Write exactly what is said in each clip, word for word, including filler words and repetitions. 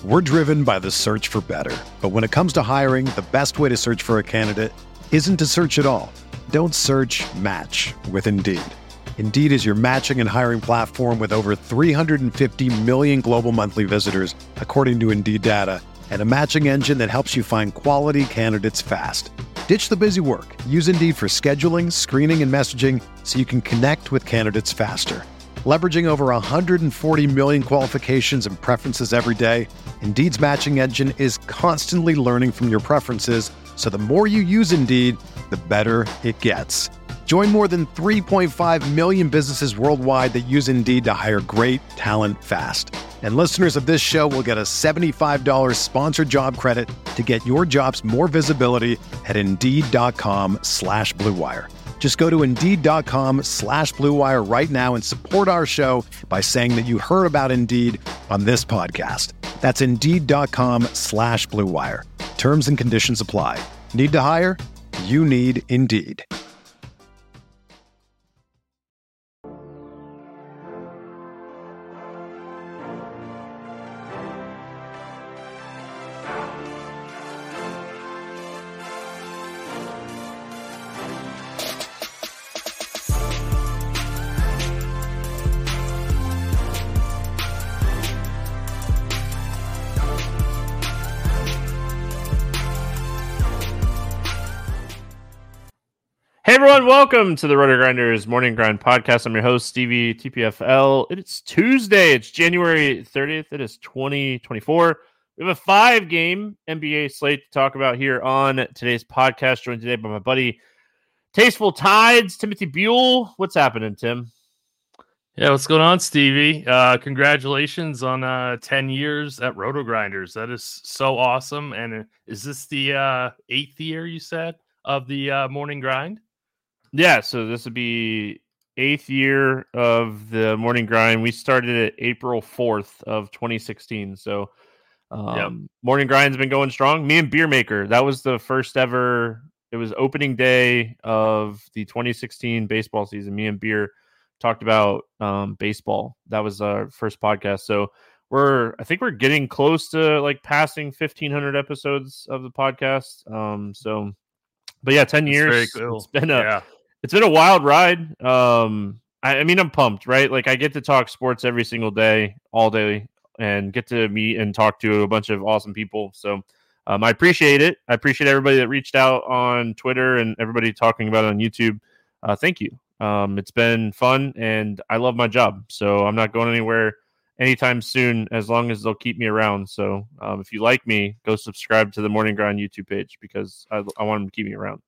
We're driven by the search for better. But when it comes to hiring, the best way to search for a candidate isn't to search at all. Don't search, match with Indeed. Indeed is your matching and hiring platform with over three hundred fifty million global monthly visitors, according to Indeed data, and a matching engine that helps you find quality candidates fast. Ditch the busy work. Use Indeed for scheduling, screening, and messaging so you can connect with candidates faster. Leveraging over one hundred forty million qualifications and preferences every day, Indeed's matching engine is constantly learning from your preferences, so the more you use Indeed, the better it gets. Join more than three point five million businesses worldwide that use Indeed to hire great talent fast. And listeners of this show will get a seventy-five dollars sponsored job credit to get your jobs more visibility at Indeed.com slash Blue Wire. Just go to Indeed.com slash Blue Wire right now and support our show by saying that you heard about Indeed on this podcast. That's Indeed.com slash Blue Wire. Terms and conditions apply. Need to hire? You need Indeed. Hey everyone, welcome to the Roto Grinders Morning Grind Podcast. I'm your host, Stevie T P F L. It's Tuesday. It's January thirtieth. It is twenty twenty-four. We have a five-game N B A slate to talk about here on today's podcast. Joined today by my buddy, Tasteful Tides, Timothy Buell. What's happening, Tim? Yeah, what's going on, Stevie? Uh, congratulations on uh, ten years at Roto Grinders. That is so awesome. And is this the uh, eighth year, you said, of the uh, Morning Grind? Yeah, so this would be eighth year of the Morning Grind. We started it April fourth of twenty sixteen. So um, yep. Morning Grind's been going strong. Me and Beer Maker, that was the first ever, it was opening day of the twenty sixteen baseball season. Me and Beer talked about um, baseball. That was our first podcast. So we're, I think we're getting close to like passing fifteen hundred episodes of the podcast. Um, so, but yeah, ten That's years. Very cool. It's been a, yeah. It's been a wild ride. Um, I, I mean, I'm pumped, right? Like, I get to talk sports every single day, all day, and get to meet and talk to a bunch of awesome people. So um, I appreciate it. I appreciate everybody that reached out on Twitter and everybody talking about it on YouTube. Uh, thank you. Um, it's been fun, and I love my job. So I'm not going anywhere anytime soon as long as they'll keep me around. So um, if you like me, go subscribe to the Morning Grind YouTube page because I, I want them to keep me around.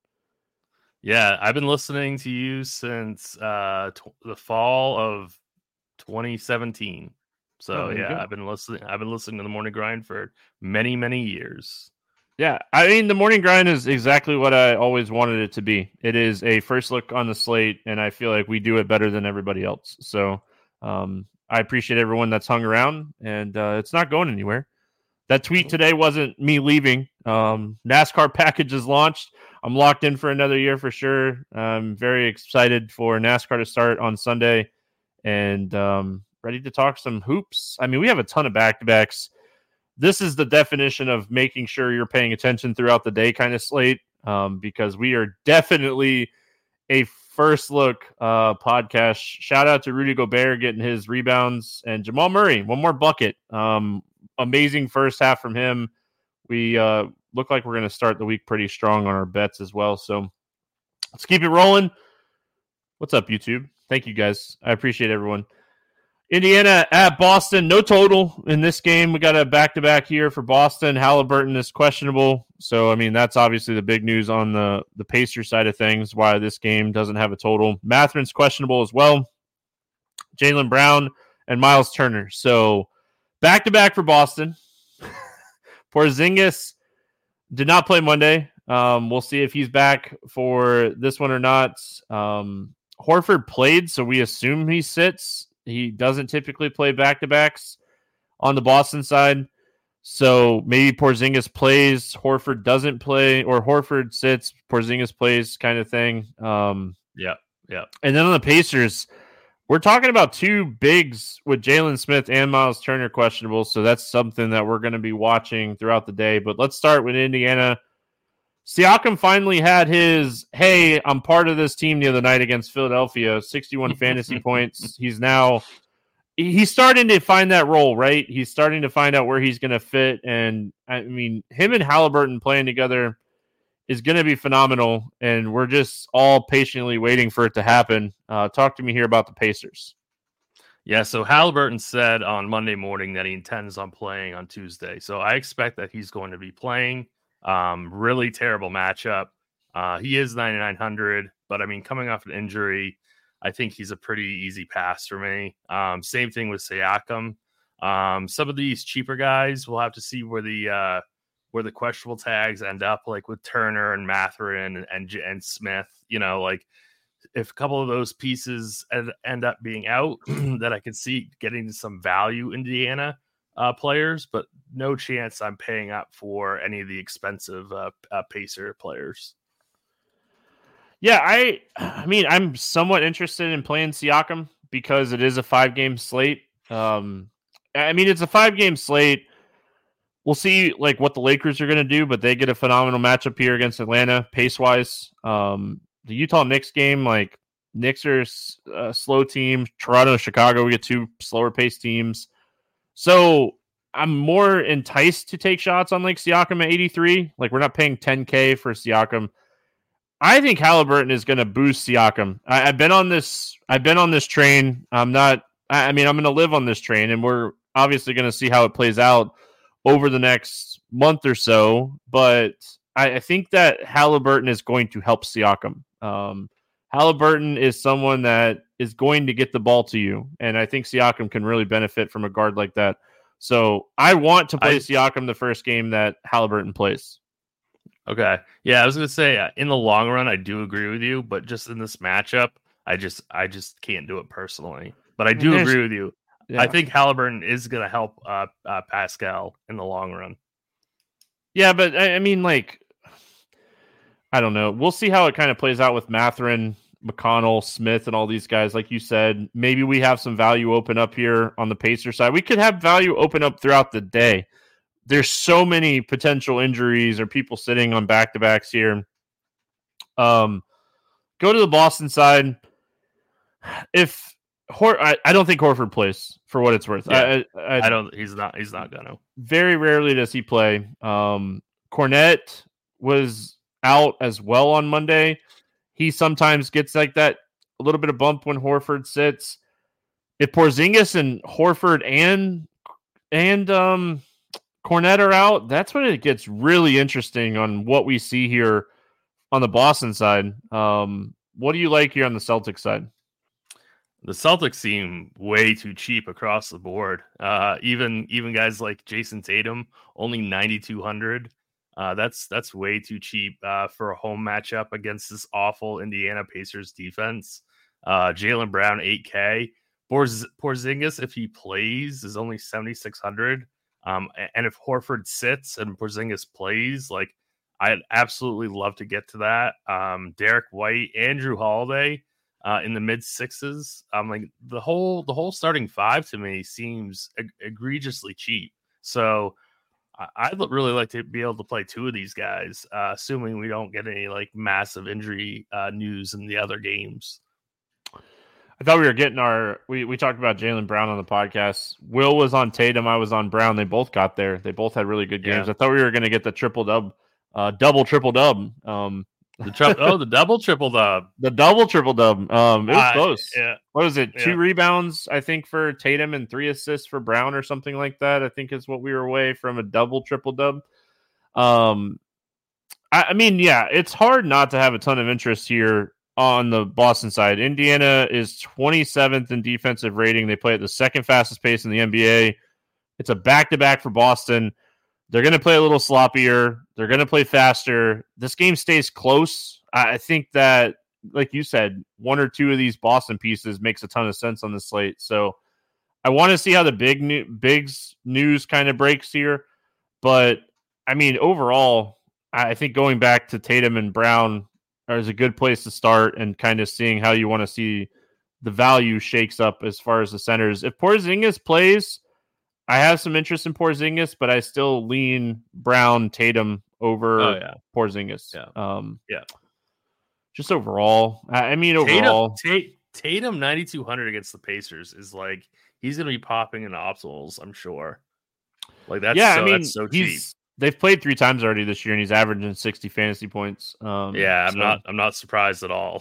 Yeah, I've been listening to you since uh, t- the fall of twenty seventeen. So oh, yeah, go. I've been listening. I've been listening to the Morning Grind for many, many years. Yeah, I mean, the Morning Grind is exactly what I always wanted it to be. It is a first look on the slate, and I feel like we do it better than everybody else. So um, I appreciate everyone that's hung around, and uh, it's not going anywhere. That tweet today wasn't me leaving. Um, NASCAR package is launched. I'm locked in for another year for sure. I'm very excited for NASCAR to start on Sunday and um, ready to talk some hoops. I mean, we have a ton of back-to-backs. This is the definition of making sure you're paying attention throughout the day kind of slate um, because we are definitely a first look uh, podcast. Shout out to Rudy Gobert getting his rebounds and Jamal Murray, one more bucket. Um, amazing first half from him. We uh, look like we're going to start the week pretty strong on our bets as well. So let's keep it rolling. What's up, YouTube? Thank you, guys. I appreciate everyone. Indiana at Boston. No total in this game. We got a back-to-back here for Boston. Halliburton is questionable. So, I mean, that's obviously the big news on the, the Pacers side of things, why this game doesn't have a total. Matherin's questionable as well. Jaylen Brown and Miles Turner. So, back-to-back for Boston. Porzingis did not play Monday. Um, we'll see if he's back for this one or not. Um, Horford played, so we assume he sits. He doesn't typically play back-to-backs on the Boston side. So maybe Porzingis plays, Horford doesn't play, or Horford sits, Porzingis plays kind of thing. Um, yeah, yeah. And then on the Pacers, We're talking about two bigs with Jalen Smith and Miles Turner questionable, so that's something that we're going to be watching throughout the day. But let's start with Indiana. Siakam finally had his, hey, I'm part of this team the other night against Philadelphia, sixty-one fantasy points. He's now, he's starting to find that role, right? He's starting to find out where he's going to fit. And, I mean, him and Halliburton playing together is going to be phenomenal, and we're just all patiently waiting for it to happen. Uh, talk to me here about the Pacers. Yeah, so Halliburton said on Monday morning that he intends on playing on Tuesday. So I expect that he's going to be playing. Um, really terrible matchup. Uh, he is ninety-nine hundred, but I mean, coming off an injury, I think he's a pretty easy pass for me. Um, same thing with Siakam. Um, some of these cheaper guys, we'll have to see where the uh, where the questionable tags end up, like with Turner and Mathurin and, and and Smith. You know, like if a couple of those pieces end, end up being out, that I could see getting some value Indiana uh, players, but no chance I'm paying up for any of the expensive uh, uh, Pacer players. Yeah, I I mean, I'm somewhat interested in playing Siakam because it is a five-game slate. Um, I mean, it's a five-game slate. We'll see like what the Lakers are going to do, but they get a phenomenal matchup here against Atlanta pace-wise. Um, the Utah Knicks game, like Knicks are a slow team. Toronto, Chicago, we get two slower paced teams. So I'm more enticed to take shots on like Siakam at eighty-three. Like we're not paying ten K for Siakam. I think Halliburton is going to boost Siakam. I, I've been on this. I've been on this train. I'm not. I, I mean, I'm going to live on this train, and we're obviously going to see how it plays out over the next month or so. But I, I think that Halliburton is going to help Siakam. Um, Halliburton is someone that is going to get the ball to you, and I think Siakam can really benefit from a guard like that. So I want to play I, Siakam the first game that Halliburton plays. Okay. Yeah, I was going to say uh, in the long run, I do agree with you, but just in this matchup, I just I just can't do it personally. But I do There's, agree with you. Yeah. I think Halliburton is going to help uh, uh, Pascal in the long run. Yeah, but I, I mean, like, I don't know. We'll see how it kind of plays out with Mathurin, McConnell, Smith, and all these guys. Like you said, maybe we have some value open up here on the Pacer side. We could have value open up throughout the day. There's so many potential injuries or people sitting on back-to-backs here. Um, go to the Boston side. If Hor- I, I don't think Horford plays for what it's worth. Yeah, I, I, I don't. He's not. He's not gonna. Very rarely does he play. Um, Cornette was out as well on Monday. He sometimes gets like that a little bit of bump when Horford sits. If Porzingis and Horford and and um. Cornette are out, that's when it gets really interesting on what we see here on the Boston side. Um, what do you like here on the Celtics side? The Celtics seem way too cheap across the board. Uh, even even guys like Jason Tatum, only ninety-two hundred. Uh, that's that's way too cheap uh, for a home matchup against this awful Indiana Pacers defense. Uh, Jaylen Brown, eight K. Porz- Porzingis, if he plays, is only seventy-six hundred. Um, and if Horford sits and Porzingis plays, like I'd absolutely love to get to that. Um, Derek White, Andrew Holiday uh, in the mid sixes. Um, like the whole the whole starting five to me seems eg- egregiously cheap. So I- I'd really like to be able to play two of these guys, uh, assuming we don't get any like massive injury uh, news in the other games. I thought we were getting our we, we talked about Jaylen Brown on the podcast. Will was on Tatum, I was on Brown. They both got there. They both had really good games. Yeah. I thought we were going to get the triple dub, uh, double triple dub. Um, the tri- oh, the double triple dub, the double triple dub. Um, it was uh, close. Yeah. What was it? Yeah. Two rebounds, I think, for Tatum and three assists for Brown or something like that. I think is what we were away from a double triple dub. Um, I, I mean, yeah, it's hard not to have a ton of interest here. On the Boston side, Indiana is twenty-seventh in defensive rating. They play at the second fastest pace in the N B A. It's a back-to-back for Boston. They're going to play a little sloppier. They're going to play faster. This game stays close. I think that, like you said, one or two of these Boston pieces makes a ton of sense on the slate. So I want to see how the big new, bigs news kind of breaks here. But, I mean, overall, I think going back to Tatum and Brown is a good place to start and kind of seeing how you want to see the value shakes up as far as the centers. If Porzingis plays, I have some interest in Porzingis, but I still lean Brown, Tatum over oh, yeah. Porzingis. Yeah. Um, yeah. Just overall. I mean, Tatum, overall. Tatum, Tatum ninety-two hundred against the Pacers is like, he's going to be popping in optimals, I'm sure. Like, that's yeah, so, I mean, that's so cheap. They've played three times already this year, and he's averaging sixty fantasy points. Um, yeah, I'm so. not I'm not surprised at all.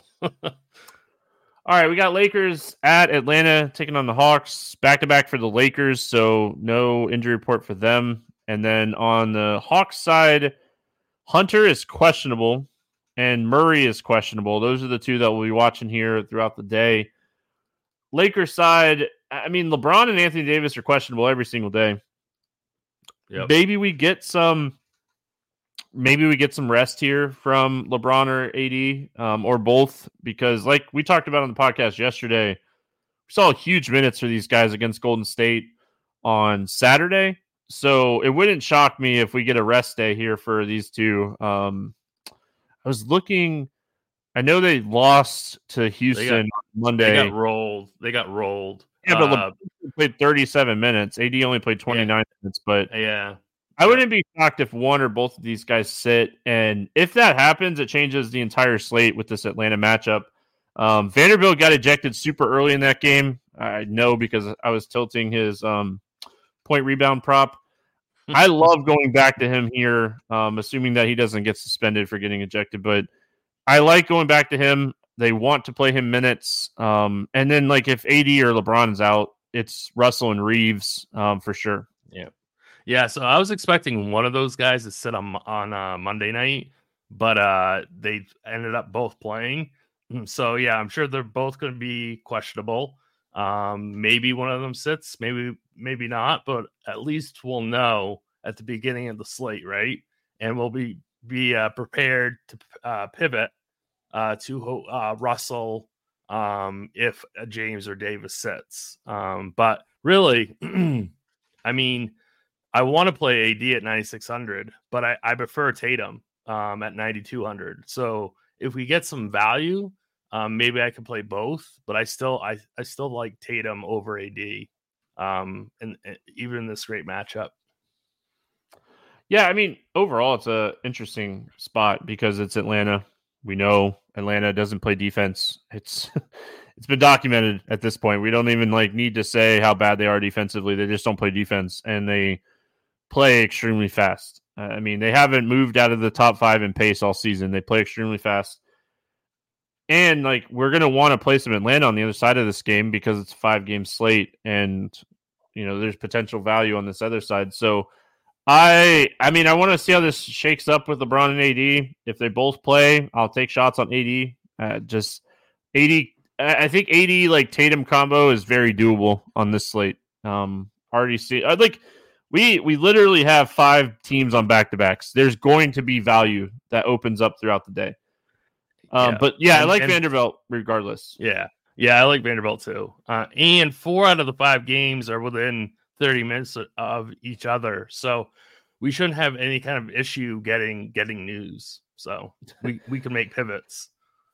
All right, we got Lakers at Atlanta taking on the Hawks. Back-to-back for the Lakers, so no injury report for them. And then on the Hawks side, Hunter is questionable, and Murray is questionable. Those are the two that we'll be watching here throughout the day. Lakers side, I mean, LeBron and Anthony Davis are questionable every single day. Yep. Maybe we get some maybe we get some rest here from LeBron or A D um, or both, because like we talked about on the podcast yesterday, we saw huge minutes for these guys against Golden State on Saturday. So it wouldn't shock me if we get a rest day here for these two. Um, I was looking, I know they lost to Houston they got, on Monday. They got rolled. They got rolled. Yeah, but uh, LeBron played thirty-seven minutes. A D only played twenty-nine yeah. minutes, but yeah. I wouldn't be shocked if one or both of these guys sit. And if that happens, it changes the entire slate with this Atlanta matchup. Um, Vanderbilt got ejected super early in that game. I know because I was tilting his um, point rebound prop. I love going back to him here, um, assuming that he doesn't get suspended for getting ejected. But I like going back to him. They want to play him minutes. Um, and then, like, if A D or LeBron's out, it's Russell and Reeves um, for sure. Yeah. Yeah, so I was expecting one of those guys to sit on on uh, Monday night, but uh, they ended up both playing. So, yeah, I'm sure they're both going to be questionable. Um, maybe one of them sits, maybe maybe not, but at least we'll know at the beginning of the slate, right? And we'll be, be uh, prepared to uh, pivot uh, to uh, Russell um, if James or Davis sits. Um, but really, I mean, I want to play A D at ninety-six hundred, but I, I prefer Tatum um, at ninety-two hundred. So if we get some value, um, maybe I can play both. But I still I, I still like Tatum over A D, um, and, and even in this great matchup. Yeah, I mean, overall, it's a interesting spot because it's Atlanta. We know Atlanta doesn't play defense. It's it's been documented at this point. We don't even like need to say how bad they are defensively. They just don't play defense, and they play extremely fast. Uh, I mean, they haven't moved out of the top five in pace all season. They play extremely fast. And, like, we're going to want to play some Atlanta on the other side of this game because it's a five-game slate and, you know, there's potential value on this other side. So, I I mean, I want to see how this shakes up with LeBron and A D. If they both play, I'll take shots on A D. Uh, just A D, I think A D, like, Tatum combo is very doable on this slate. Um, already see, I'd like, We we literally have five teams on back-to-backs. There's going to be value that opens up throughout the day. Um, yeah. But, yeah, and, I like and, Vanderbilt regardless. Yeah. Yeah, I like Vanderbilt too. Uh, and four out of the five games are within thirty minutes of each other. So we shouldn't have any kind of issue getting getting news. So we, we can make pivots.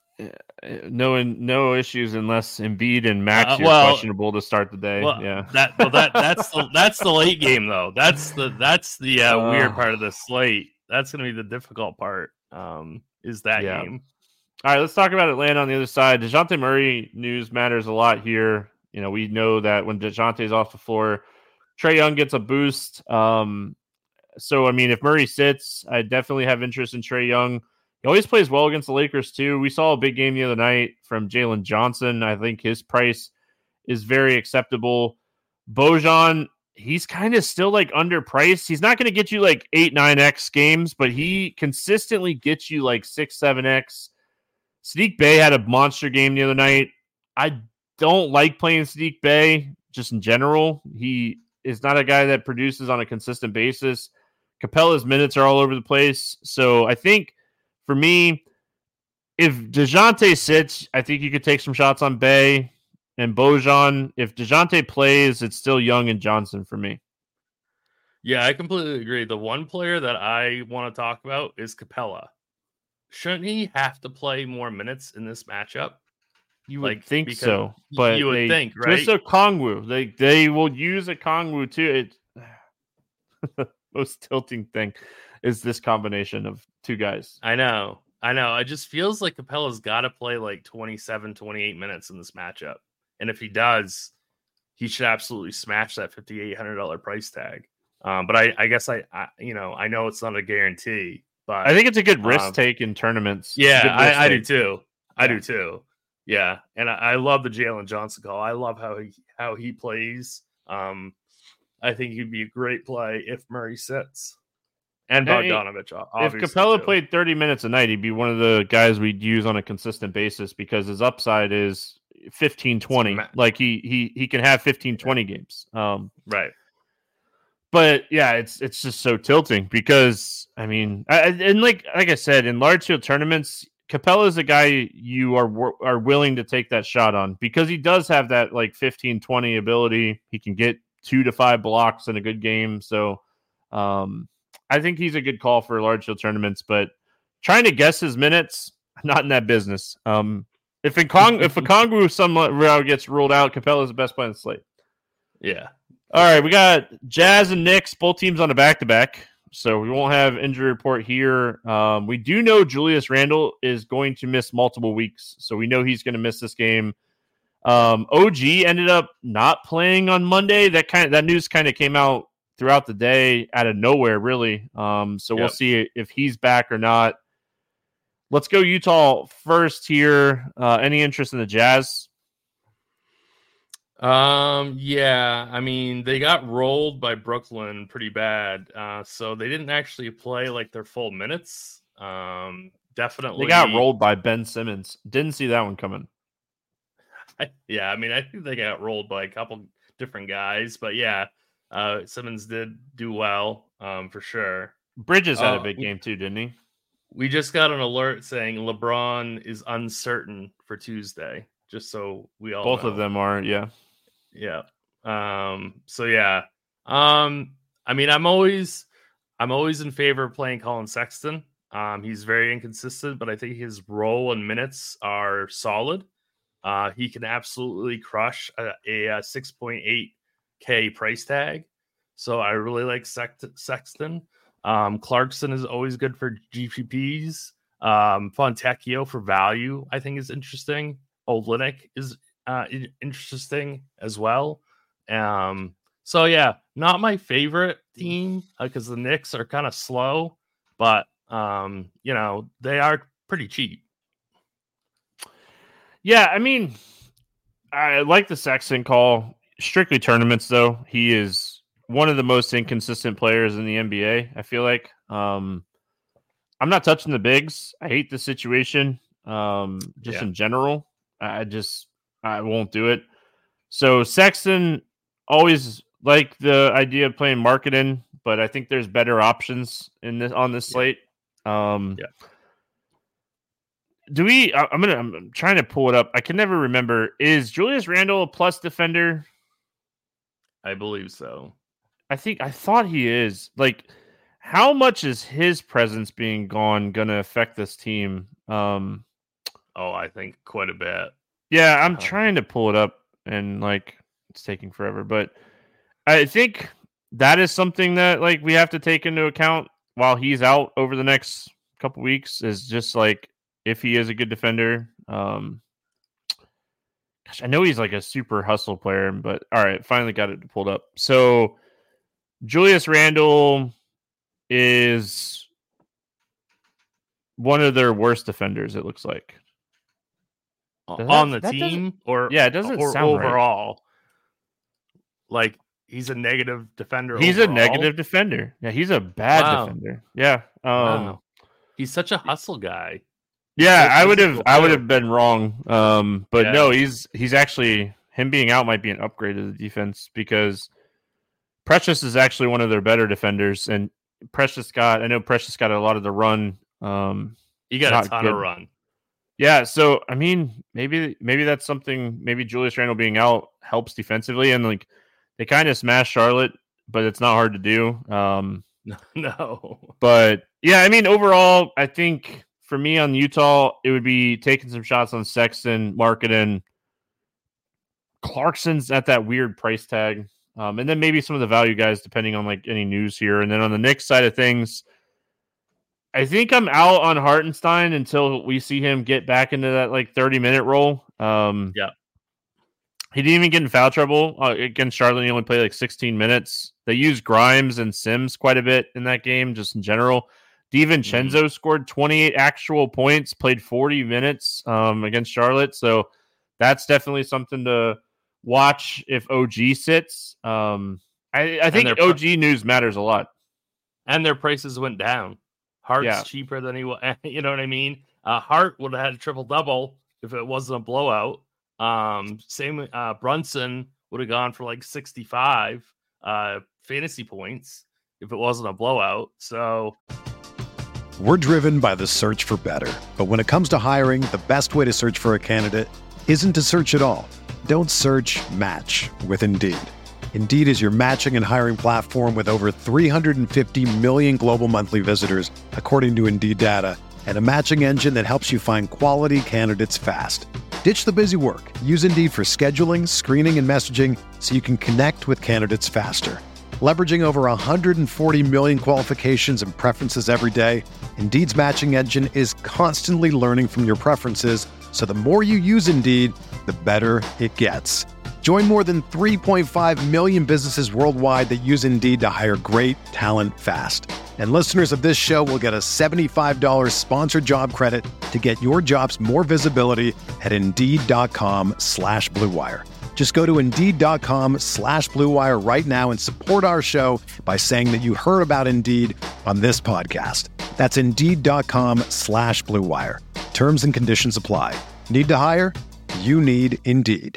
No, no issues unless Embiid and Max uh, well, are questionable to start the day. Well, yeah, that well, that that's the that's the late game though. That's the that's the uh, uh, weird part of the slate. That's going to be the difficult part. Um, is that yeah. game? All right, let's talk about Atlanta on the other side. DeJounte Murray news matters a lot here. You know, we know that when DeJounte's off the floor, Trae Young gets a boost. Um, so I mean, if Murray sits, I definitely have interest in Trae Young. He always plays well against the Lakers, too. We saw a big game the other night from Jalen Johnson. I think his price is very acceptable. Bojan, he's kind of still, like, underpriced. He's not going to get you, like, eight, nine X games, but he consistently gets you, like, six, seven X. Sadiq Bey had a monster game the other night. I don't like playing Sadiq Bey just in general. He is not a guy that produces on a consistent basis. Capella's minutes are all over the place. So I think, for me, if DeJounte sits, I think you could take some shots on Bey and Bojan. If DeJounte plays, it's still Young and Johnson for me. Yeah, I completely agree. The one player that I want to talk about is Capella. Shouldn't he have to play more minutes in this matchup? You would like, think so, but you would they, think, right? Just a Kongwu. They they will use a Kongwu too. It most tilting thing is this combination of two guys. I know. I know. It just feels like Capella's got to play like twenty-seven, twenty-eight minutes in this matchup. And if he does, he should absolutely smash that fifty-eight hundred dollars price tag. Um, but I, I guess I, I, you know, I know it's not a guarantee, but I think it's a good risk um, take in tournaments. Yeah, I, I do too. I yeah. do too. Yeah. And I, I love the Jalen Johnson call. I love how he, how he plays. Um, I think he'd be a great play if Murray sits. And Bogdanovich, obviously. If Capella too. played thirty minutes a night, he'd be one of the guys we'd use on a consistent basis because his upside is fifteen twenty. Like he he he can have fifteen twenty games. Um, right. But yeah, it's it's just so tilting because I mean, I, and like like I said, in large field tournaments, Capella is a guy you are are willing to take that shot on because he does have that like fifteen twenty ability. He can get two to five blocks in a good game. So um, I think he's a good call for large field tournaments. But trying to guess his minutes, not in that business. Um, if in Kong if a Kongwu somehow gets ruled out, Capella is the best player on the slate. Yeah. All right, we got Jazz and Knicks, both teams on a back-to-back, so we won't have injury report here. Um, we do know Julius Randle is going to miss multiple weeks, so we know he's going to miss this game. Um, O G ended up not playing on Monday. That kind of that news kind of came out throughout the day out of nowhere, really. Um, so we'll yep. see if he's back or not. Let's go Utah first here. Uh, any interest in the Jazz? Um, yeah, I mean, they got rolled by Brooklyn pretty bad. Uh, so they didn't actually play like their full minutes. Um, definitely. They got rolled by Ben Simmons. Didn't see that one coming. I, yeah, I mean, I think they got rolled by a couple different guys, but yeah, uh, Simmons did do well, um, for sure. Bridges had uh, a big game too, didn't he? We just got an alert saying LeBron is uncertain for Tuesday, just so we all Both know. of them are, yeah. Yeah. Um, so yeah. Um, I mean, I'm always I'm always in favor of playing Colin Sexton. Um, he's very inconsistent, but I think his role and minutes are solid. Uh, he can absolutely crush a, a, a six point eight K price tag. So I really like Sext- Sexton. Um, Clarkson is always good for G P Ps. Um, Fontecchio for value, I think, is interesting. Olynyk is uh, interesting as well. Um, so yeah, not my favorite team because uh, the Knicks are kind of slow, but um, you know, they are pretty cheap. Yeah, I mean, I like the Sexton call. Strictly tournaments, though, he is one of the most inconsistent players in the N B A, I feel like. Um, I'm not touching the bigs. I hate the situation um, just yeah. in general. I just I won't do it. So Sexton, always like the idea of playing Marketing, but I think there's better options in this on this slate. Um, yeah. Do we? I, I'm gonna. I'm trying to pull it up. I can never remember. Is Julius Randle a plus defender? I believe so. I think I thought he is. Like, how much is his presence being gone going to affect this team? Um, oh, I think quite a bit. Yeah, I'm uh-huh. trying to pull it up, and like it's taking forever. But I think that is something that like we have to take into account while he's out over the next couple weeks. Is just like if he is a good defender. Um, Gosh, I know he's like a super hustle player, but all right, finally got it pulled up. So Julius Randle is one of their worst defenders, it looks like. Does on that, the that team or yeah, it doesn't or sound overall. Right. Like he's a negative defender. He's overall. a negative defender. Yeah, he's a bad wow. defender. Yeah. Um, wow. He's such a hustle guy. Yeah, I would have I would have been wrong. Um, but yeah. no, he's he's actually him being out might be an upgrade to the defense because Precious is actually one of their better defenders, and Precious got I know Precious got a lot of the run. Um, he got a ton good. of run. Yeah, so I mean, maybe maybe that's something. Maybe Julius Randle being out helps defensively, and like they kind of smashed Charlotte, but it's not hard to do. Um, no, but yeah, I mean, overall, I think. for me on Utah, it would be taking some shots on Sexton, Markkanen. Clarkson's at that weird price tag. Um, and then maybe some of the value guys, depending on like any news here. And then on the Knicks side of things, I think I'm out on Hartenstein until we see him get back into that like thirty minute role. Um, yeah. He didn't even get in foul trouble uh, against Charlotte. He only played like sixteen minutes. They used Grimes and Sims quite a bit in that game, just in general. DiVincenzo mm-hmm. scored twenty-eight actual points, played forty minutes um, against Charlotte. So that's definitely something to watch if O G sits. Um, I, I think O G news matters a lot. And their prices went down. Hart's yeah. cheaper than he was. You know what I mean? Uh, Hart would have had a triple-double if it wasn't a blowout. Um, same uh, Brunson would have gone for like sixty-five uh, fantasy points if it wasn't a blowout. So we're driven by the search for better. But when it comes to hiring, the best way to search for a candidate isn't to search at all. Don't search, match with Indeed. Indeed is your matching and hiring platform with over three hundred fifty million global monthly visitors, according to Indeed data, and a matching engine that helps you find quality candidates fast. Ditch the busy work. Use Indeed for scheduling, screening, and messaging so you can connect with candidates faster. Leveraging over one hundred forty million qualifications and preferences every day, Indeed's matching engine is constantly learning from your preferences, so the more you use Indeed, the better it gets. Join more than three point five million businesses worldwide that use Indeed to hire great talent fast. And listeners of this show will get a seventy-five dollars sponsored job credit to get your jobs more visibility at Indeed.com slash Blue Wire. Just go to Indeed.com slash Blue Wire right now and support our show by saying that you heard about Indeed on this podcast. That's Indeed.com slash Blue Wire. Terms and conditions apply. Need to hire? You need Indeed.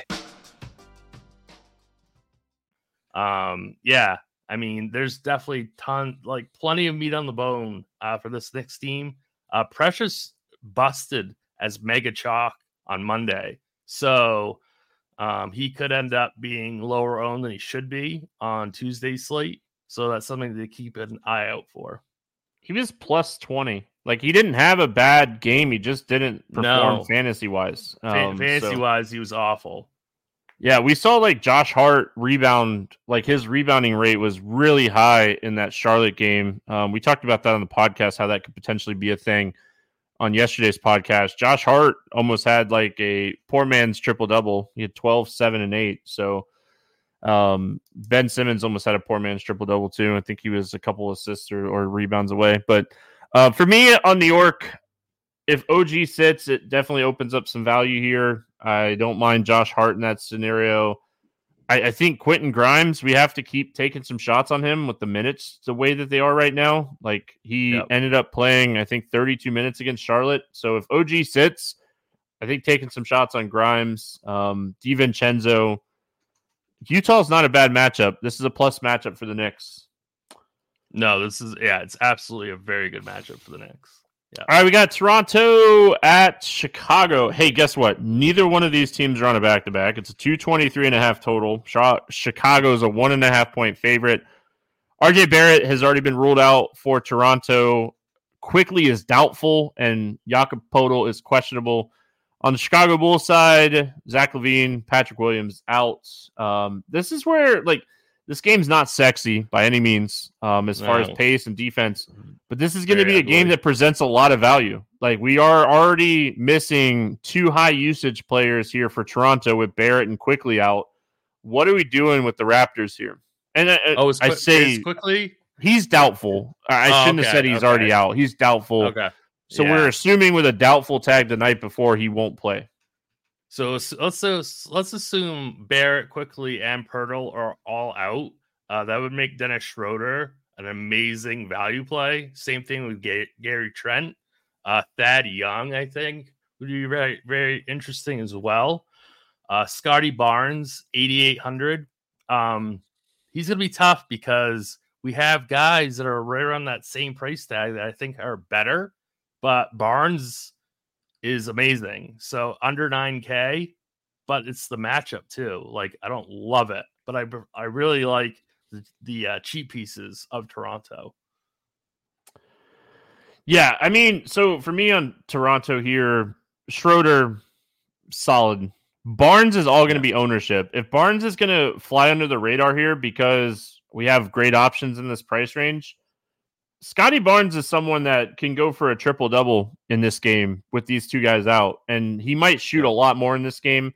Um, yeah, I mean, there's definitely ton, like plenty of meat on the bone uh, for this Knicks team. Uh, Precious busted as mega chalk on Monday, so um, he could end up being lower owned than he should be on Tuesday's slate. So that's something to keep an eye out for. He was plus twenty. Like, he didn't have a bad game. He just didn't perform no. fantasy-wise. Um, fantasy-wise, so. He was awful. Yeah, we saw, like, Josh Hart rebound. Like, his rebounding rate was really high in that Charlotte game. Um, we talked about that on the podcast, how that could potentially be a thing on yesterday's podcast. Josh Hart almost had, like, a poor man's triple-double. He had twelve, seven, and eight. So um, Ben Simmons almost had a poor man's triple-double, too. I think he was a couple assists or, or rebounds away. But Uh, for me on New York, if O G sits, it definitely opens up some value here. I don't mind Josh Hart in that scenario. I, I think Quentin Grimes, we have to keep taking some shots on him with the minutes the way that they are right now. Like, he yep. ended up playing, I think, thirty-two minutes against Charlotte. So if O G sits, I think taking some shots on Grimes, um, DiVincenzo. Utah's not a bad matchup. This is a plus matchup for the Knicks. No, this is, yeah, it's absolutely a very good matchup for the Knicks. Yeah. All right, we got Toronto at Chicago. Hey, guess what? Neither one of these teams are on a back-to-back. It's a two twenty-three and a half total. Chicago is a one and a half point favorite. R J Barrett has already been ruled out for Toronto. Quickly is doubtful, and Jakob Poeltl is questionable. On the Chicago Bulls side, Zach LaVine, Patrick Williams out. Um, this is where, like, this game's not sexy by any means um, as no. far as pace and defense, but this is going to be a ugly. game that presents a lot of value. Like, we are already missing two high usage players here for Toronto with Barrett and Quickly out. What are we doing with the Raptors here? And uh, oh, I quick, say Quickly, he's doubtful. I oh, shouldn't okay, have said he's okay. already out. He's doubtful. Okay. So yeah. we're assuming with a doubtful tag the night before he won't play. So let's let's assume Barrett, Quickly, and Poeltl are all out. Uh, that would make Dennis Schroeder an amazing value play. Same thing with Ga- Gary Trent. Uh, Thad Young, I think, would be very, very interesting as well. Uh, Scotty Barnes, eighty-eight hundred. Um, he's going to be tough because we have guys that are right around that same price tag that I think are better, but Barnes is amazing. So under nine K, but it's the matchup too. Like, I don't love it, but I I really like the, the uh, cheap pieces of Toronto. Yeah, I mean, so for me on Toronto here, Schroeder, solid. Barnes is all going to be ownership. If Barnes is going to fly under the radar here because we have great options in this price range, Scotty Barnes is someone that can go for a triple-double in this game with these two guys out, and he might shoot a lot more in this game.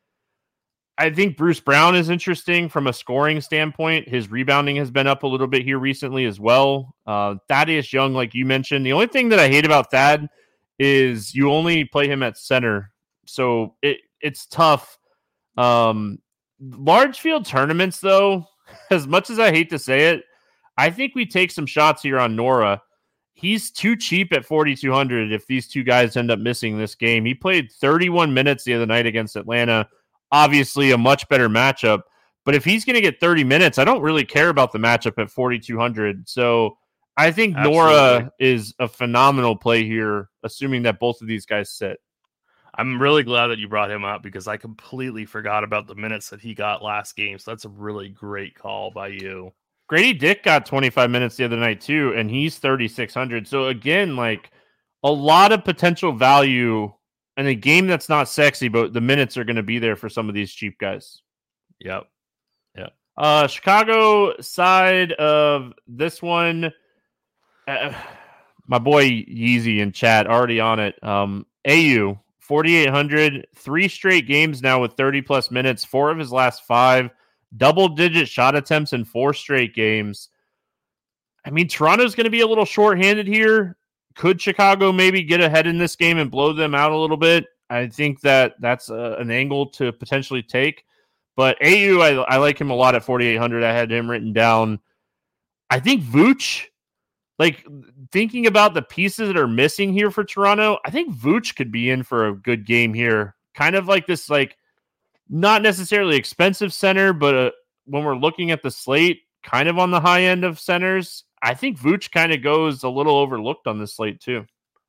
I think Bruce Brown is interesting from a scoring standpoint. His rebounding has been up a little bit here recently as well. Uh, Thaddeus Young, like you mentioned, the only thing that I hate about Thad is you only play him at center, so it it's tough. Um, large field tournaments, though, as much as I hate to say it, I think we take some shots here on Nora. He's too cheap at forty-two hundred if these two guys end up missing this game. He played thirty-one minutes the other night against Atlanta. Obviously a much better matchup, but if he's going to get thirty minutes, I don't really care about the matchup at forty-two hundred. So I think Absolutely. Nora is a phenomenal play here, assuming that both of these guys sit. I'm really glad that you brought him up because I completely forgot about the minutes that he got last game. So that's a really great call by you. Grady Dick got twenty-five minutes the other night too, and he's thirty-six hundred. So again, like a lot of potential value in a game that's not sexy, but the minutes are going to be there for some of these cheap guys. Yep. Yep. Uh, Chicago side of this one, uh, my boy Yeezy in chat already on it. Um, A U forty-eight hundred, three straight games now with thirty plus minutes, four of his last five, double digit shot attempts in four straight games. I mean, Toronto's going to be a little shorthanded here. Could Chicago maybe get ahead in this game and blow them out a little bit? I think that that's a, an angle to potentially take. But A U, I, I like him a lot at forty-eight hundred. I had him written down. I think Vooch, like thinking about the pieces that are missing here for Toronto, I think Vooch could be in for a good game here. Kind of like this, like not necessarily expensive center, but uh, when we're looking at the slate, kind of on the high end of centers. I think Vooch kind of goes a little overlooked on this slate too.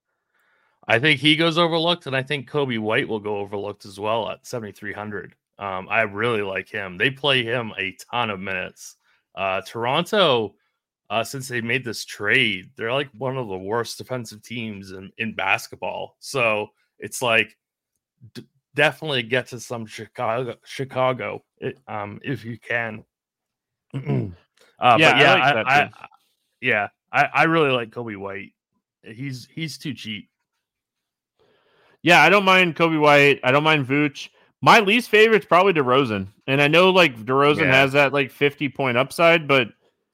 I think he goes overlooked, and I think Kobe White will go overlooked as well at seventy-three hundred. Um, I really like him. They play him a ton of minutes. Uh, Toronto, uh, since they made this trade, they're like one of the worst defensive teams in, in basketball. So it's like d- definitely get to some Chicago, Chicago, it, um, if you can. uh, yeah, but yeah, I like that I, too. I, yeah, I, I really like Kobe White. He's he's too cheap. Yeah, I don't mind Kobe White. I don't mind Vooch. My least favorite is probably DeRozan. And I know like DeRozan yeah. has that like fifty point upside, but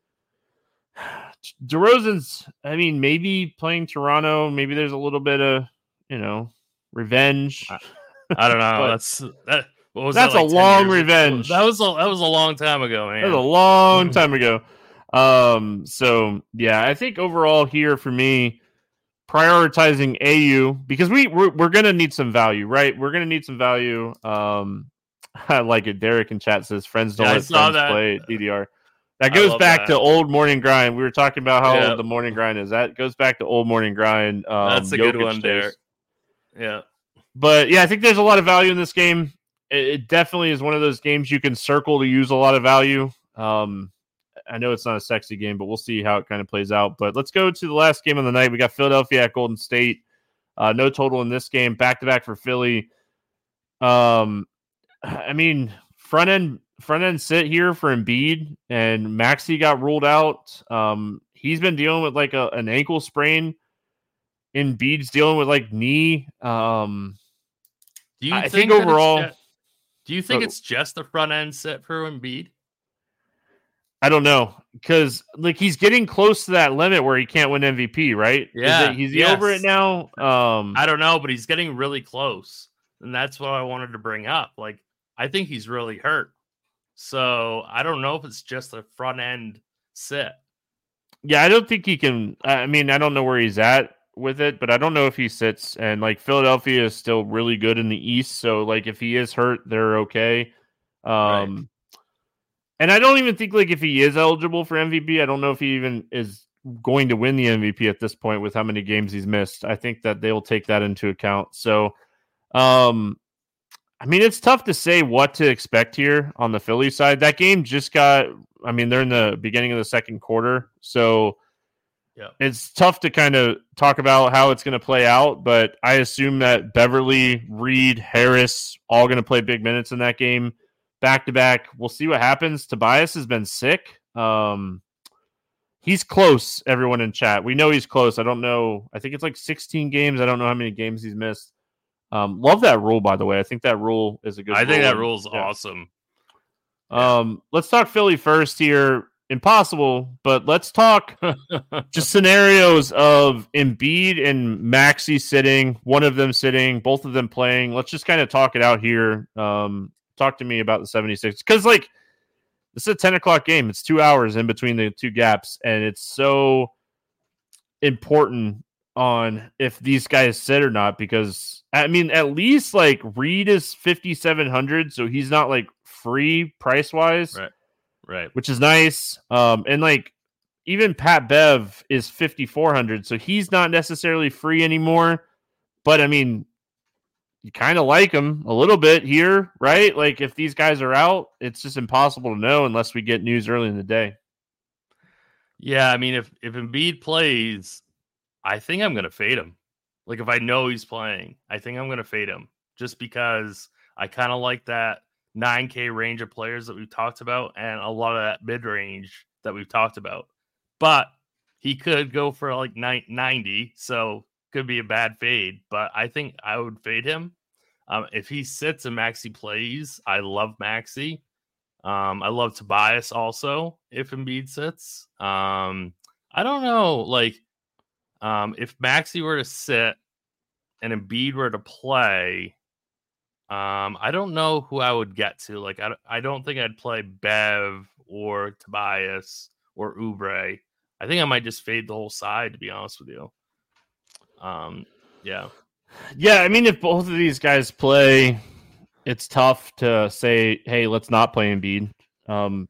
DeRozan's, I mean, maybe playing Toronto, maybe there's a little bit of, you know, revenge. I, I don't know. that's that. What was that's that, like a long revenge. That was a, that was a long time ago, man. That was a long time ago. Um, so yeah, I think overall here for me, prioritizing A U because we we're, we're gonna need some value, right? We're gonna need some value. Um, I like it. Derek in chat says friends don't yeah, let friends that. play D D R. That goes back that. to old morning grind. We were talking about how yeah. old the morning grind is. That goes back to old morning grind. Um, That's a Jokic good one, Derek. Yeah, but yeah, I think there's a lot of value in this game. It, it definitely is one of those games you can circle to use a lot of value. Um, I know it's not a sexy game, but we'll see how it kind of plays out. But let's go to the last game of the night. We got Philadelphia at Golden State. Uh, no total in this game. Back-to-back for Philly. Um, I mean, front end front end sit here for Embiid, and Maxey got ruled out. Um, he's been dealing with like a, an ankle sprain. Embiid's dealing with like knee. Um, do you I think, think overall, just, do you think oh, it's just the front end sit for Embiid? I don't know, because like he's getting close to that limit where he can't win M V P, right? Yeah, it, he's yes. over it now. Um, I don't know, but he's getting really close, and that's what I wanted to bring up. Like, I think he's really hurt, so I don't know if it's just a front end sit. Yeah, I don't think he can. I mean, I don't know where he's at with it, but I don't know if he sits. And like Philadelphia is still really good in the East, so like if he is hurt, they're okay. Um. Right. And I don't even think like if he is eligible for M V P, I don't know if he even is going to win the M V P at this point with how many games he's missed. I think that they'll take that into account. So, um, I mean, it's tough to say what to expect here on the Philly side. That game just got, I mean, they're in the beginning of the second quarter. So Yeah. It's tough to kind of talk about how it's going to play out, but I assume that Beverly, Reed, Harris, all going to play big minutes in that game back to back. We'll see what happens. Tobias has been sick. Um, he's close, everyone in chat. We know he's close. I don't know. I think it's like sixteen games. I don't know how many games he's missed. Um, love that rule, by the way. I think that rule is a good I rule. think that rule's yeah. awesome. Um, let's talk Philly first here. Impossible, but let's talk just scenarios of Embiid and Maxey sitting, one of them sitting, both of them playing. Let's just kind of talk it out here. Um, talk to me about the seventy-six, because like this is a ten o'clock game. It's two hours in between the two gaps, and it's so important on if these guys sit or not, because I mean, at least like Reed is fifty-seven hundred, so he's not like free price wise. Right. Right. Which is nice. Um, and like even Pat Bev is fifty-four hundred, so he's not necessarily free anymore. But I mean, you kind of like him a little bit here, right? Like if these guys are out, it's just impossible to know unless we get news early in the day. Yeah, I mean, if if Embiid plays, I think I'm going to fade him. Like if I know he's playing, I think I'm going to fade him just because I kind of like that nine K range of players that we've talked about and a lot of that mid range that we've talked about. But he could go for like ninety, so could be a bad fade. But I think I would fade him. Um, if he sits and Maxey plays, I love Maxey. Um, I love Tobias also if Embiid sits. Um, I don't know. Like, um, if Maxey were to sit and Embiid were to play, Um, I don't know who I would get to. Like, I, I don't think I'd play Bev or Tobias or Oubre. I think I might just fade the whole side, to be honest with you. Um, yeah. Yeah, I mean, if both of these guys play, it's tough to say, hey, let's not play Embiid. Um,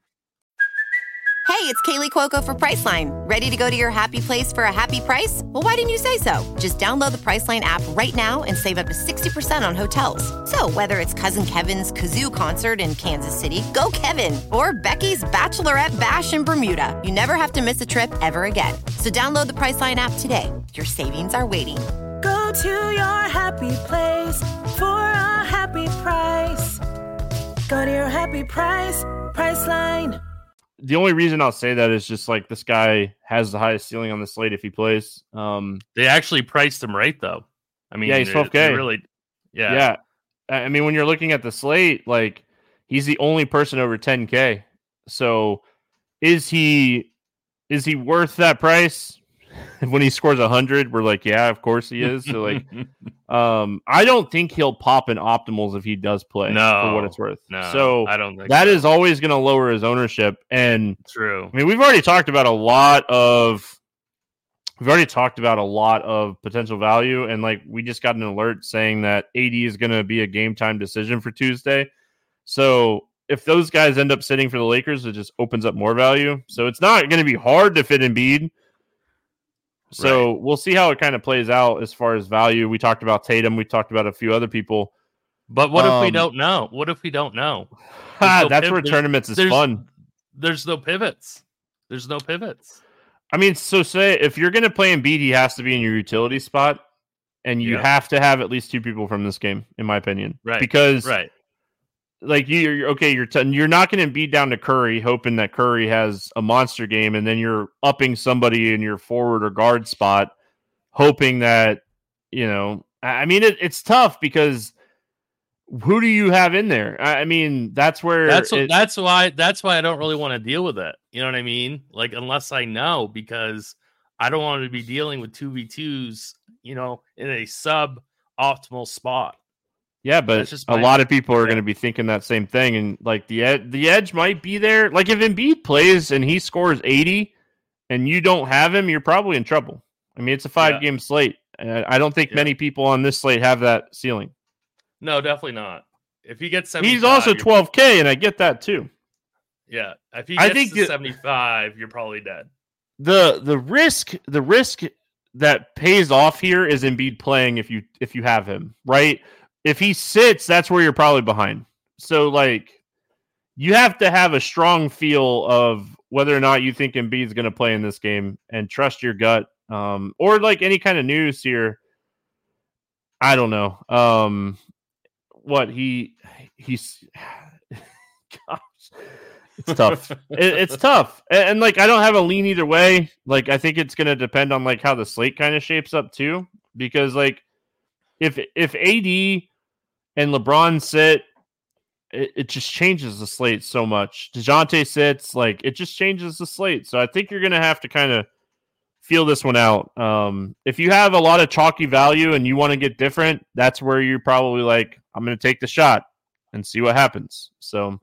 Hey, it's Kaylee Cuoco for Priceline. Ready to go to your happy place for a happy price? Well, why didn't you say so? Just download the Priceline app right now and save up to sixty percent on hotels. So whether it's Cousin Kevin's Kazoo Concert in Kansas City, go Kevin, or Becky's Bachelorette Bash in Bermuda, you never have to miss a trip ever again. So download the Priceline app today. Your savings are waiting. Go to your happy place for a happy price. Go to your happy price, Priceline. The only reason I'll say that is just like this guy has the highest ceiling on the slate if he plays. Um, they actually priced him right, though. I mean, yeah, he's twelve K. Really, yeah, yeah. I mean, when you're looking at the slate, like he's the only person over ten K. So, is he is he worth that price? When he scores a hundred, we're like, yeah, of course he is. So, like, um, I don't think he'll pop in optimals if he does play. No, for what it's worth. No, so I don't think that so. is always going to lower his ownership. And true. I mean, we've already talked about a lot of. We've already talked about a lot of potential value, and like we just got an alert saying that A D is going to be a game time decision for Tuesday. So if those guys end up sitting for the Lakers, it just opens up more value. So it's not going to be hard to fit Embiid. So right. We'll see how it kind of plays out as far as value. We talked about Tatum. We talked about a few other people. But what um, if we don't know? What if we don't know? No that's piv- where tournaments is there's, fun. There's no pivots. There's no pivots. I mean, so say if you're going to play Embiid, he has to be in your utility spot, and you yeah. have to have at least two people from this game, in my opinion. Right. Because right. Like you, you're okay. You're t- you're not going to beat down to Curry, hoping that Curry has a monster game, and then you're upping somebody in your forward or guard spot, hoping that you know. I mean, it, it's tough because who do you have in there? I, I mean, that's where that's it, that's why that's why I don't really want to deal with it. You know what I mean? Like unless I know, because I don't want to be dealing with two v twos. You know, in a sub optimal spot. Yeah, but just a lot of people are going to be thinking that same thing, and like the ed- the edge might be there. Like if Embiid plays and he scores eighty, and you don't have him, you're probably in trouble. I mean, it's a five yeah. game slate. Uh, I don't think yeah. many people on this slate have that ceiling. No, definitely not. If he gets seventy-five, he's also twelve K, and I get that too. Yeah, if he gets I think to seventy-five, you're probably dead. The the risk the risk that pays off here is Embiid playing if you if you have him, right? If he sits, that's where you're probably behind. So, like, you have to have a strong feel of whether or not you think Embiid's going to play in this game and trust your gut. Um, or like any kind of news here. I don't know. Um, what he he's gosh, it's tough. it, it's tough. And, and like I don't have a lean either way. Like I think it's going to depend on like how the slate kind of shapes up too, because like if if A D and LeBron sit, it, it just changes the slate so much. DeJounte sits, like it just changes the slate. So I think you're going to have to kind of feel this one out. Um, if you have a lot of chalky value and you want to get different, that's where you're probably like, I'm going to take the shot and see what happens. So,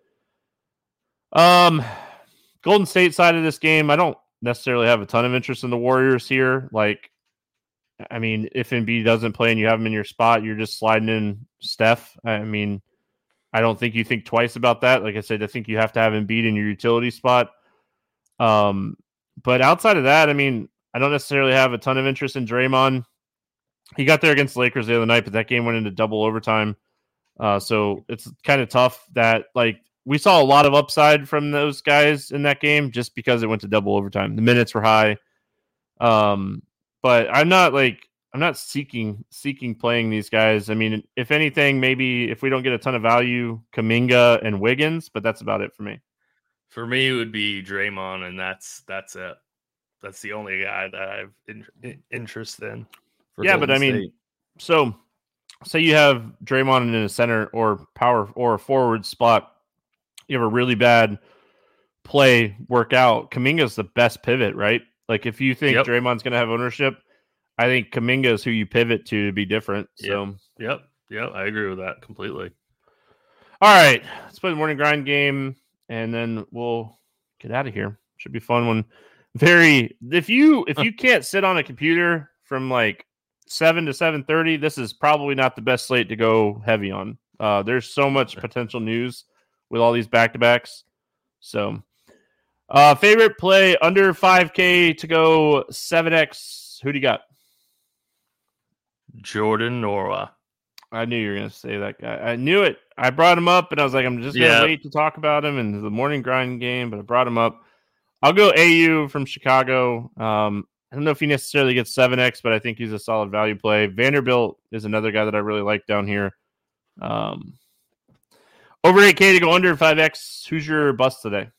um, Golden State side of this game, I don't necessarily have a ton of interest in the Warriors here. Like, I mean, if Embiid doesn't play and you have him in your spot, you're just sliding in Steph. I mean, I don't think you think twice about that. Like I said, I think you have to have Embiid in your utility spot. Um, But outside of that, I mean, I don't necessarily have a ton of interest in Draymond. He got there against the Lakers the other night, but that game went into double overtime. Uh, so it's kind of tough that, like, we saw a lot of upside from those guys in that game just because it went to double overtime. The minutes were high. Um, but I'm not, like, I'm not seeking seeking playing these guys. I mean, if anything, maybe if we don't get a ton of value, Kuminga and Wiggins, but that's about it for me. For me, it would be Draymond, and that's that's it. That's the only guy that I've in, interest in. Yeah, Golden but I mean, State. So say you have Draymond in a center or power or a forward spot, you have a really bad play work out. Kuminga's the best pivot, right? Like if you think yep. Draymond's going to have ownership, I think Kuminga is who you pivot to to be different. So yep, yep, yep. I agree with that completely. All right, let's play the morning grind game. And then we'll get out of here. Should be a fun one. Very if you if you can't sit on a computer from like seven to seven thirty, this is probably not the best slate to go heavy on. Uh, there's so much potential news with all these back to backs. So, uh, favorite play under five K to go seven X. Who do you got? Jordan Nwora. I knew you were going to say that guy. I knew it. I brought him up, and I was like, I'm just going to yeah. wait to talk about him in the morning grind game, but I brought him up. I'll go A U from Chicago. Um, I don't know if he necessarily gets seven X, but I think he's a solid value play. Vanderbilt is another guy that I really like down here. Um, over eight K to go under five X. Who's your bust today?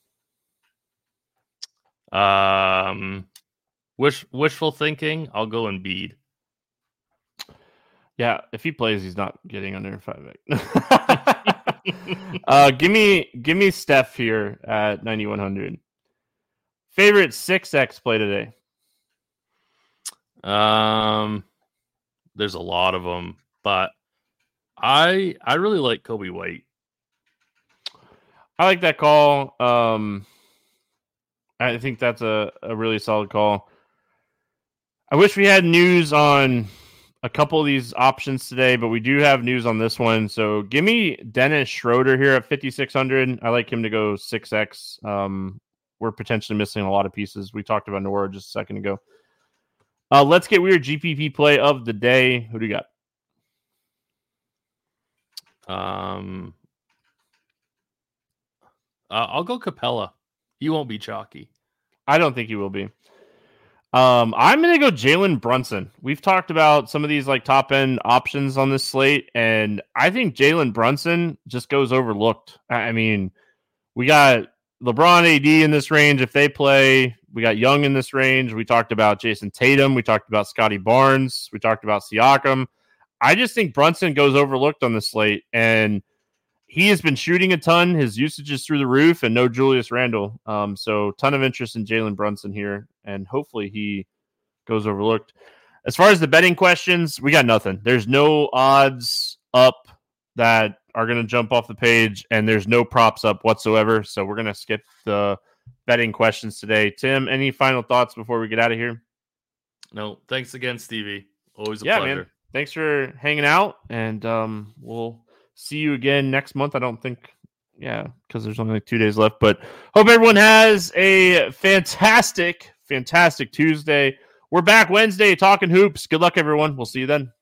Um, wish, wishful thinking. I'll go Embiid. Yeah, if he plays, he's not getting under five X. uh, give me, give me Steph here at ninety-one hundred. Favorite six X play today? Um, there's a lot of them, but I I really like Kobe White. I like that call. Um, I think that's a, a really solid call. I wish we had news on a couple of these options today, but we do have news on this one. So give me Dennis Schroeder here at fifty-six hundred. I like him to go six X. Um, we're potentially missing a lot of pieces. We talked about Nwora just a second ago. Uh, let's get weird G P P play of the day. Who do you got? Um, uh, I'll go Capella. He won't be chalky. I don't think he will be. Um, I'm going to go Jalen Brunson. We've talked about some of these like top end options on this slate, and I think Jalen Brunson just goes overlooked. I mean, we got LeBron, A D in this range if they play. We got Young in this range. We talked about Jason Tatum. We talked about Scotty Barnes. We talked about Siakam. I just think Brunson goes overlooked on the slate, and he has been shooting a ton. His usage is through the roof, and no Julius Randle. Um, so ton of interest in Jalen Brunson here, and hopefully he goes overlooked. As far as the betting questions, we got nothing. There's no odds up that are going to jump off the page, and there's no props up whatsoever. So we're going to skip the betting questions today. Tim, any final thoughts before we get out of here? No, thanks again, Stevie. Always a yeah, pleasure. Man. Thanks for hanging out, and um, we'll see you again next month. I don't think, yeah, because there's only like two days left, but hope everyone has a fantastic, fantastic Tuesday. We're back Wednesday talking hoops. Good luck, everyone. We'll see you then.